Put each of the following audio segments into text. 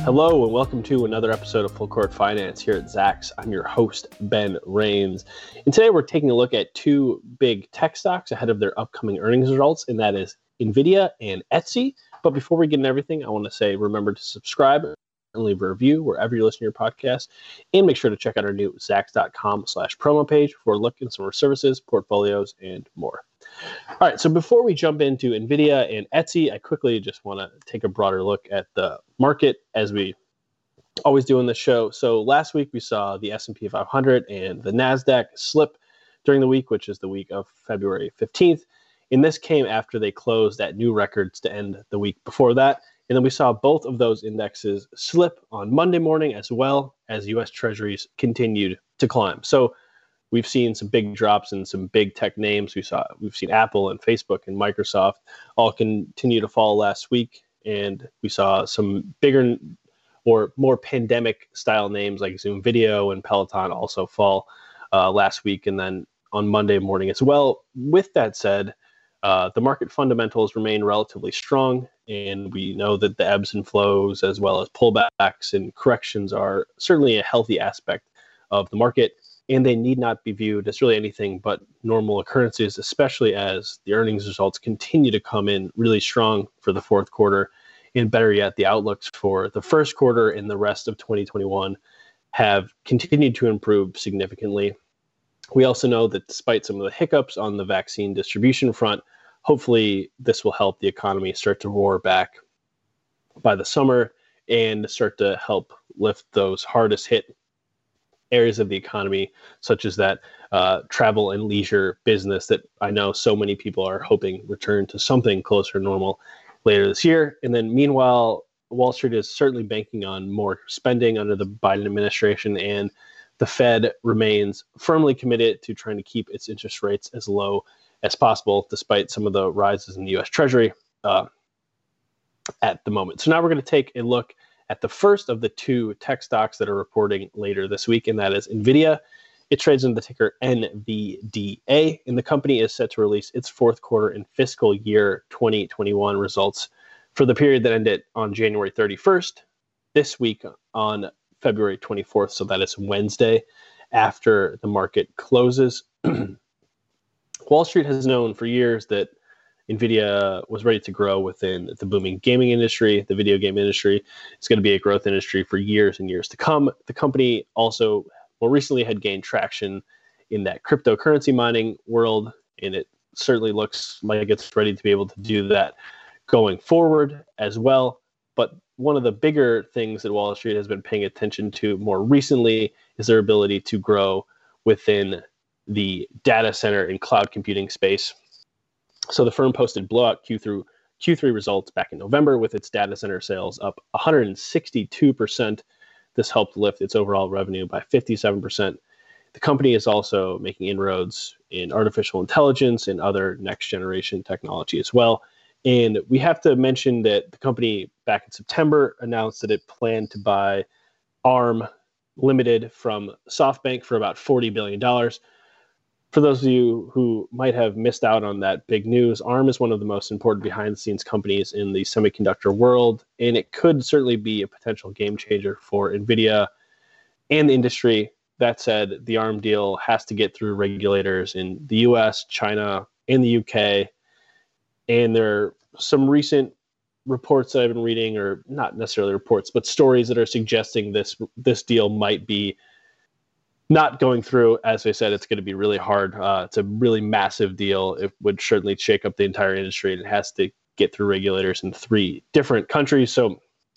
Hello and welcome to another episode of Full Court Finance here at Zacks. I'm your host, Ben Rains. And today we're taking a look at two big tech stocks ahead of their upcoming earnings results, and that is NVIDIA and Etsy. But before we get into everything, I want to say remember to subscribe and leave a review wherever you listen to your podcast. And make sure to check out our new Zacks.com/promo page for a look at some of our services, portfolios, and more. All right, so before we jump into NVIDIA and Etsy, I quickly just want to take a broader look at the market as we always do in the show. So last week we saw the S&P 500 and the NASDAQ slip during the week, which is the week of February 15th. And this came after they closed at new records to end the week before that. And then we saw both of those indexes slip on Monday morning as well as U.S. Treasuries continued to climb. So we've seen some big drops in some big tech names. We've seen Apple and Facebook and Microsoft all continue to fall last week. And we saw some bigger or more pandemic style names like Zoom Video and Peloton also fall last week and then on Monday morning as well. With that said, the market fundamentals remain relatively strong, and we know that the ebbs and flows as well as pullbacks and corrections are certainly a healthy aspect of the market, and they need not be viewed as really anything but normal occurrences, especially as the earnings results continue to come in really strong for the fourth quarter. And better yet, the outlooks for the first quarter and the rest of 2021 have continued to improve significantly. We also know that despite some of the hiccups on the vaccine distribution front, hopefully this will help the economy start to roar back by the summer and start to help lift those hardest hit areas of the economy, such as that travel and leisure business that I know so many people are hoping return to something closer to normal later this year. And then meanwhile, Wall Street is certainly banking on more spending under the Biden administration, and the Fed remains firmly committed to trying to keep its interest rates as low as possible, despite some of the rises in the U.S. Treasury at the moment. So now we're going to take a look at the first of the two tech stocks that are reporting later this week, and that is NVIDIA. It trades under the ticker NVDA, and the company is set to release its fourth quarter and fiscal year 2021 results for the period that ended on January 31st, this week on February 24th, so that is Wednesday after the market closes. Wall Street has known for years that NVIDIA was ready to grow within the booming gaming industry. The video game industry is going to be a growth industry for years and years to come. The company also more recently had gained traction in that cryptocurrency mining world, and it certainly looks like it's ready to be able to do that going forward as well. But one of the bigger things that Wall Street has been paying attention to more recently is their ability to grow within the data center and cloud computing space. So the firm posted blowout Q3 results back in November with its data center sales up 162%. This helped lift its overall revenue by 57%. The company is also making inroads in artificial intelligence and other next generation technology as well. And we have to mention that the company back in September announced that it planned to buy ARM Limited from SoftBank for about $40 billion. For those of you who might have missed out on that big news, ARM is one of the most important behind-the-scenes companies in the semiconductor world, and it could certainly be a potential game changer for NVIDIA and the industry. That said, the ARM deal has to get through regulators in the US, China, and the UK, and there are some recent reports that I've been reading, or not necessarily reports, but stories that are suggesting this deal might be not going through. As I said, it's going to be really hard. It's a really massive deal. It would certainly shake up the entire industry, and it has to get through regulators in 3 different countries. So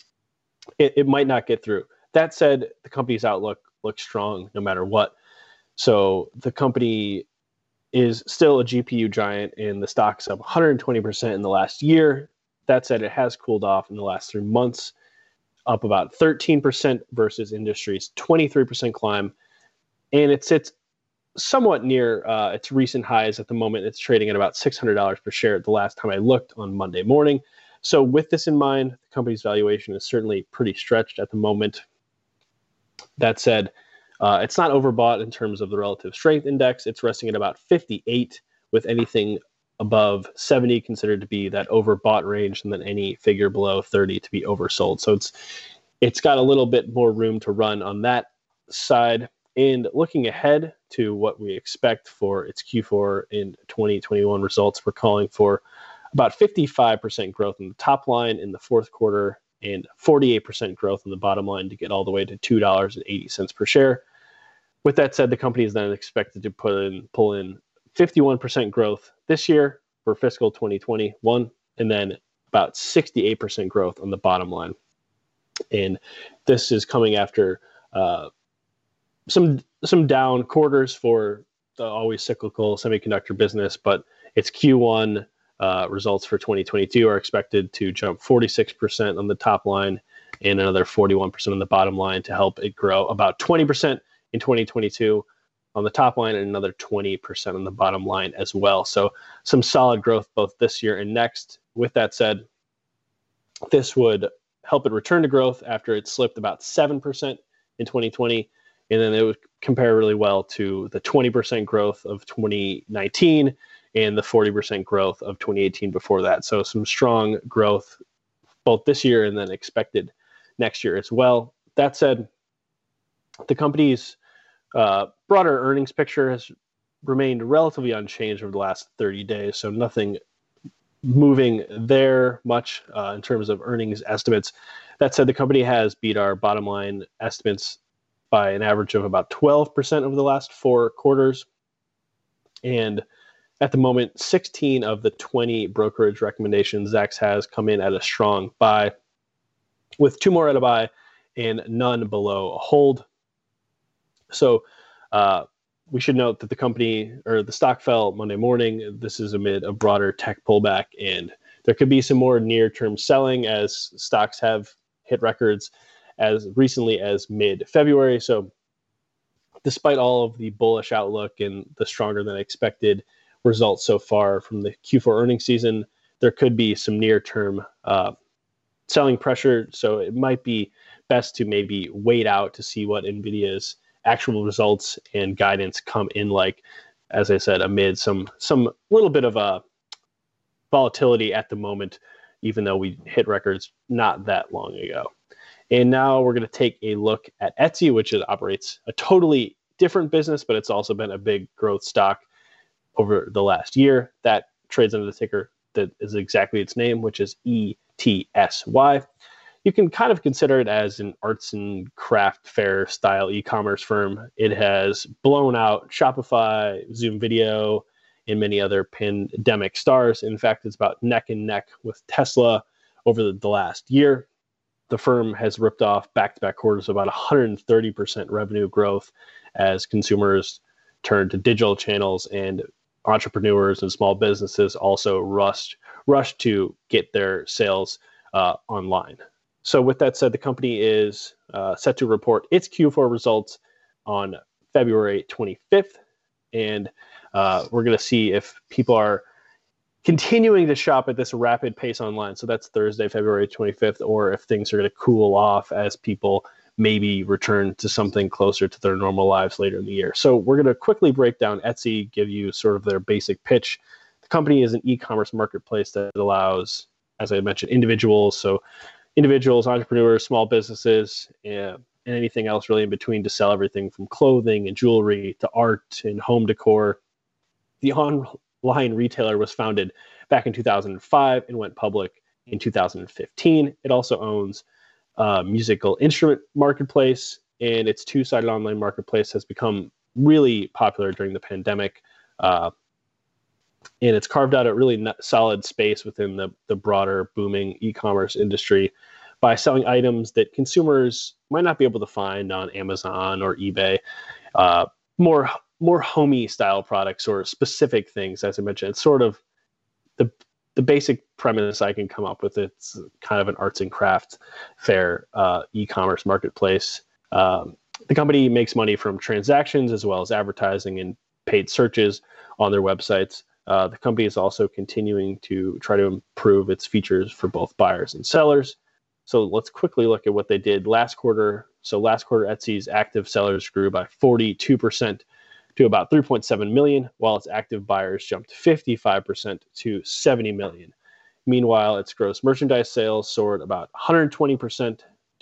it might not get through. That said, the company's outlook looks strong no matter what. So the company is still a GPU giant, and the stock's up 120% in the last year. That said, it has cooled off in the last 3 months, up about 13% versus industry's 23% climb. And it sits somewhat near its recent highs at the moment. It's trading at about $600 per share the last time I looked on Monday morning. So with this in mind, the company's valuation is certainly pretty stretched at the moment. That said, it's not overbought in terms of the relative strength index. It's resting at about 58, with anything above 70 considered to be that overbought range, and then any figure below 30 to be oversold. So it's got a little bit more room to run on that side. And looking ahead to what we expect for its Q4 in 2021 results, we're calling for about 55% growth in the top line in the fourth quarter and 48% growth in the bottom line to get all the way to $2.80 per share. With that said, the company is then expected to pull in 51% growth this year for fiscal 2021, and then about 68% growth on the bottom line. And this is coming after some down quarters for the always cyclical semiconductor business, but its Q1 results for 2022 are expected to jump 46% on the top line and another 41% on the bottom line to help it grow about 20% in 2022 on the top line and another 20% on the bottom line as well. So some solid growth both this year and next. With that said, this would help it return to growth after it slipped about 7% in 2020. And then it would compare really well to the 20% growth of 2019 and the 40% growth of 2018 before that. So some strong growth both this year and then expected next year as well. That said, the company's broader earnings picture has remained relatively unchanged over the last 30 days. So nothing moving there much in terms of earnings estimates. That said, the company has beat our bottom line estimates by an average of about 12% over the last 4 quarters. And at the moment, 16 of the 20 brokerage recommendations Zacks has come in at a strong buy, with 2 more at a buy and none below a hold. So we should note that the company or the stock fell Monday morning. This is amid a broader tech pullback, and there could be some more near-term selling as stocks have hit records as recently as mid-February. So despite all of the bullish outlook and the stronger than expected results so far from the Q4 earnings season, there could be some near-term selling pressure. So it might be best to maybe wait out to see what NVIDIA's actual results and guidance come in like, as I said, amid some little bit of a volatility at the moment, even though we hit records not that long ago. And now we're going to take a look at Etsy, which operates a totally different business, but it's also been a big growth stock over the last year. That trades under the ticker that is exactly its name, which is ETSY. You can kind of consider it as an arts and craft fair style e-commerce firm. It has blown out Shopify, Zoom Video, and many other pandemic stars. In fact, it's about neck and neck with Tesla over the last year. The firm has ripped off back-to-back quarters of about 130% revenue growth as consumers turn to digital channels and entrepreneurs and small businesses also rush to get their sales online. So with that said, the company is set to report its Q4 results on February 25th. And we're going to see if people are continuing to shop at this rapid pace online. So that's Thursday, February 25th, or if things are going to cool off as people maybe return to something closer to their normal lives later in the year. So we're going to quickly break down Etsy, give you sort of their basic pitch. The company is an e-commerce marketplace that allows, as I mentioned, individuals, entrepreneurs, small businesses, and anything else really in between to sell everything from clothing and jewelry to art and home decor. The online retailer was founded back in 2005 and went public in 2015. It also owns a musical instrument marketplace, and its two-sided online marketplace has become really popular during the pandemic. And it's carved out a really solid space within the broader booming e-commerce industry by selling items that consumers might not be able to find on Amazon or eBay. More homey style products or specific things, as I mentioned. It's sort of the basic premise I can come up with. It's kind of an arts and crafts fair e-commerce marketplace. The company makes money from transactions as well as advertising and paid searches on their websites. The company is also continuing to try to improve its features for both buyers and sellers. So let's quickly look at what they did last quarter. So last quarter, Etsy's active sellers grew by 42% to about 3.7 million, while its active buyers jumped 55% to 70 million. Meanwhile, its gross merchandise sales soared about 120%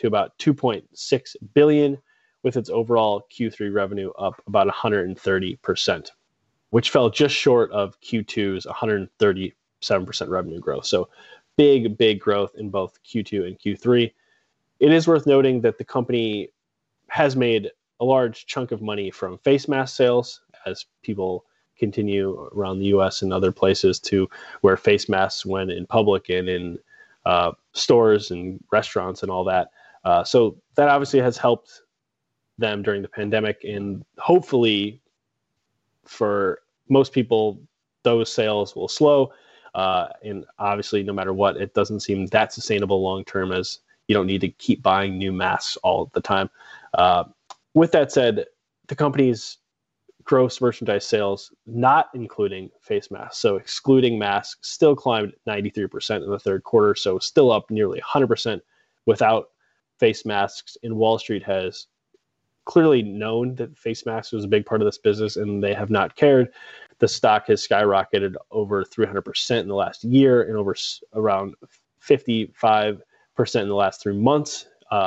to about 2.6 billion, with its overall Q3 revenue up about 130%, which fell just short of Q2's 137% revenue growth. So big growth in both Q2 and Q3. It is worth noting that the company has made a large chunk of money from face mask sales as people continue around the US and other places to wear face masks when in public and in stores and restaurants and all that. So that obviously has helped them during the pandemic, and hopefully for most people, those sales will slow. And obviously, no matter what, it doesn't seem that sustainable long term, as you don't need to keep buying new masks all the time. With that said, the company's gross merchandise sales, not including face masks, so excluding masks, still climbed 93% in the third quarter, so still up nearly 100% without face masks. And Wall Street has clearly known that face masks was a big part of this business, and they have not cared. The stock has skyrocketed over 300% in the last year and over around 55% in the last 3 months.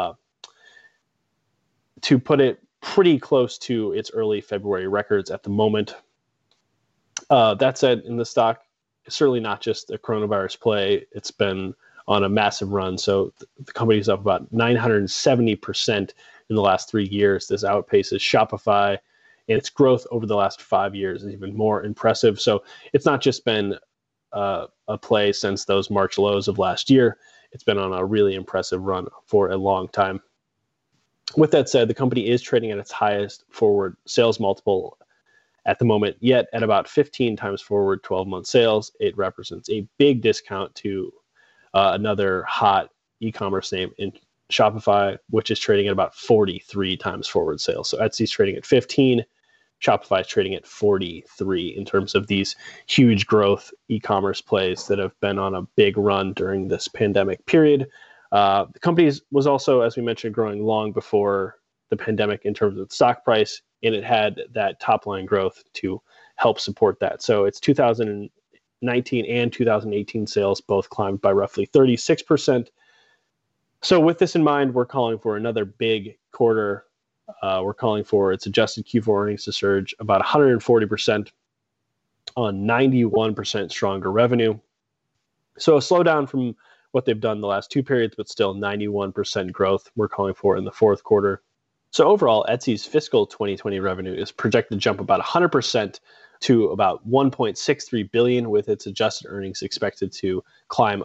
To put it pretty close to its early February records at the moment. That said, in the stock, it's certainly not just a coronavirus play. It's been on a massive run. So the company's up about 970% in the last 3 years. This outpaces Shopify, and its growth over the last 5 years is even more impressive. So it's not just been a play since those March lows of last year. It's been on a really impressive run for a long time. With that said, the company is trading at its highest forward sales multiple at the moment, yet at about 15 times forward 12-month sales. It represents a big discount to another hot e-commerce name in Shopify, which is trading at about 43 times forward sales. So Etsy's trading at 15, Shopify is trading at 43 in terms of these huge growth e-commerce plays that have been on a big run during this pandemic period. The company was also, as we mentioned, growing long before the pandemic in terms of the stock price, and it had that top line growth to help support that. So its 2019 and 2018 sales both climbed by roughly 36%. So with this in mind, we're calling for another big quarter. We're calling for its adjusted Q4 earnings to surge about 140% on 91% stronger revenue. So a slowdown from what they've done the last two periods, but still 91% growth we're calling for in the fourth quarter. So overall, Etsy's fiscal 2020 revenue is projected to jump about 100% to about 1.63 billion, with its adjusted earnings expected to climb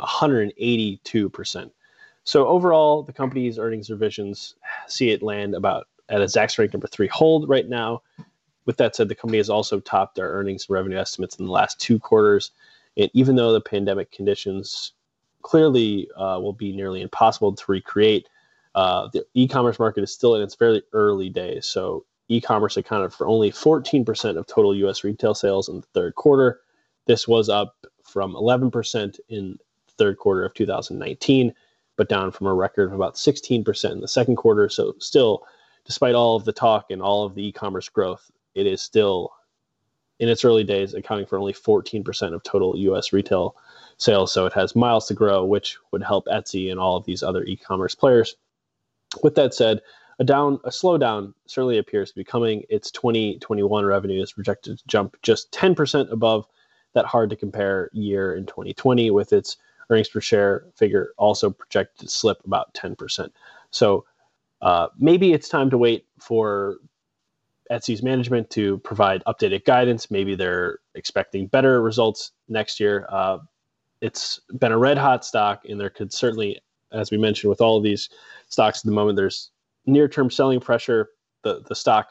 182%. So overall, the company's earnings revisions see it land about at a Zacks rank number 3 hold right now. With that said, the company has also topped their earnings and revenue estimates in the last 2 quarters. And even though the pandemic conditions clearly will be nearly impossible to recreate, the e-commerce market is still in its very early days. So e-commerce accounted for only 14% of total U.S. retail sales in the third quarter. This was up from 11% in the third quarter of 2019, but down from a record of about 16% in the second quarter. So still, despite all of the talk and all of the e-commerce growth, it is still in its early days accounting for only 14% of total U.S. retail sales. So it has miles to grow, which would help Etsy and all of these other e-commerce players. With that said, a slowdown certainly appears to be coming. Its 2021 revenue is projected to jump just 10% above that hard to compare year in 2020, with its earnings per share figure also projected to slip about 10%. So maybe it's time to wait for Etsy's management to provide updated guidance. Maybe they're expecting better results next year. It's been a red hot stock, and there could certainly, as we mentioned, with all of these stocks at the moment, there's near-term selling pressure. The stock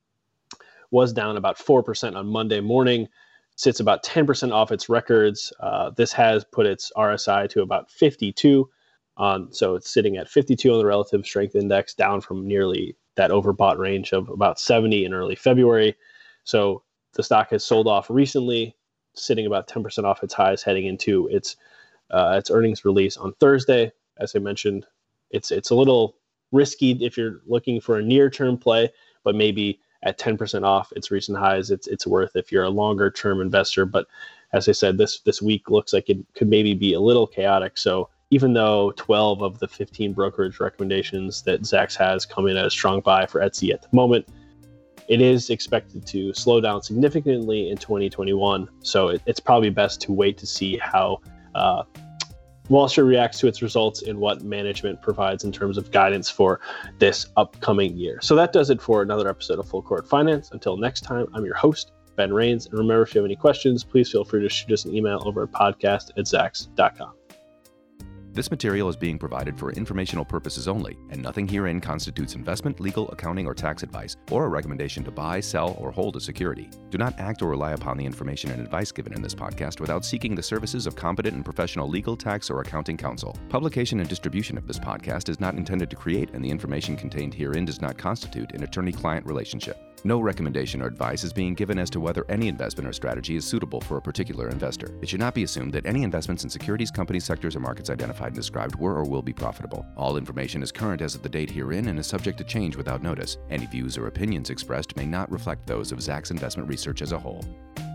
was down about 4% on Monday morning, sits about 10% off its records. This has put its RSI to about 52. So it's sitting at 52 on the relative strength index, down from nearly that overbought range of about 70 in early February. So the stock has sold off recently, sitting about 10% off its highs heading into its earnings release on Thursday. As I mentioned, it's a little risky if you're looking for a near-term play, but maybe at 10% off its recent highs, it's worth if you're a longer-term investor. But as I said, this week looks like it could maybe be a little chaotic. So even though 12 of the 15 brokerage recommendations that Zacks has come in at a strong buy for Etsy at the moment, it is expected to slow down significantly in 2021. So it's probably best to wait to see how Wall Street reacts to its results and what management provides in terms of guidance for this upcoming year. So that does it for another episode of Full Court Finance. Until next time, I'm your host, Ben Rains. And remember, if you have any questions, please feel free to shoot us an email over at podcast@zacks.com. This material is being provided for informational purposes only, and nothing herein constitutes investment, legal, accounting, or tax advice, or a recommendation to buy, sell, or hold a security. Do not act or rely upon the information and advice given in this podcast without seeking the services of competent and professional legal, tax, or accounting counsel. Publication and distribution of this podcast is not intended to create, and the information contained herein does not constitute an attorney-client relationship. No recommendation or advice is being given as to whether any investment or strategy is suitable for a particular investor. It should not be assumed that any investments in securities, companies, sectors, or markets identified and described were or will be profitable. All information is current as of the date herein and is subject to change without notice. Any views or opinions expressed may not reflect those of Zacks Investment Research as a whole.